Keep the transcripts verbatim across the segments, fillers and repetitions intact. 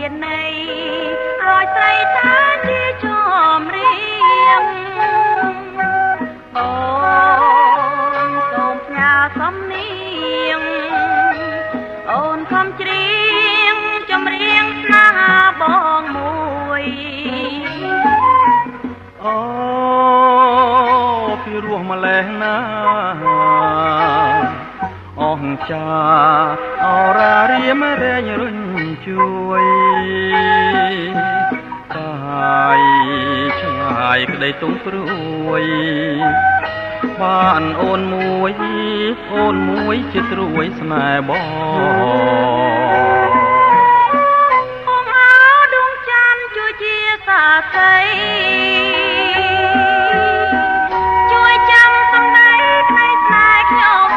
ន័យឲ្យស្រីថាជាចំរៀងអូនសូមផ្ញើសំនៀងអូនខំច្រៀងចម្រៀងស្នេហាបងមួយអូពីរស់ម្លេះណាអង្ចាអរារៀមរែងរុញជួយកាយឆ្ងាយក្តីទុំព្រួយបានអូនមួយអូនមួយជាត្រួយស្នេហ៍បងអងអើដួងច័ន្ទជួយជាសាក្សីជួយចាំសំដីក្តីស្នេហ៍ខ្ញុំ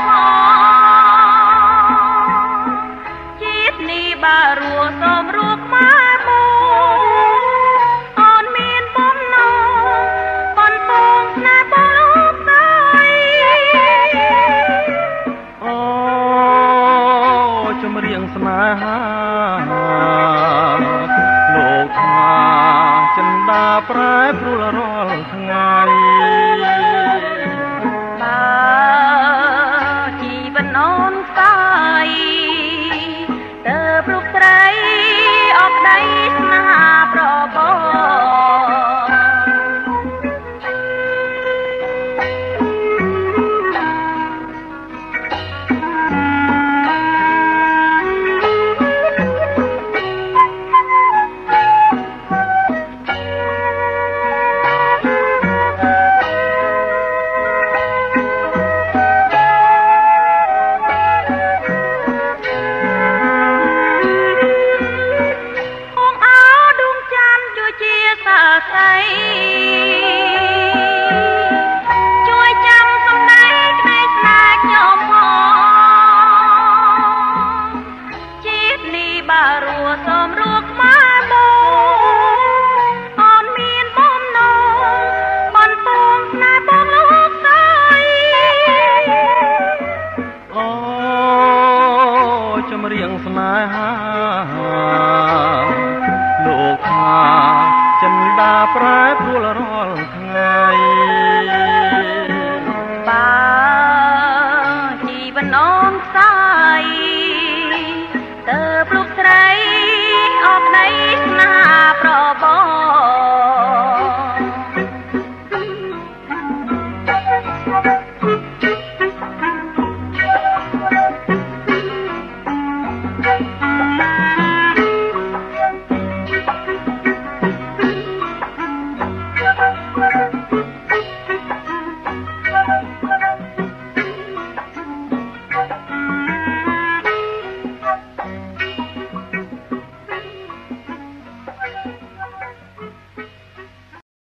ផងជាតិនេះបើរស់សូមរស់ខ្មែរបងអូនមានបំណងប៉ុនពងស្នេហ៍បងលោកស្រីអូចម្រៀងស្នេហាលោកថាចិន្តាប្រែប្រួលរ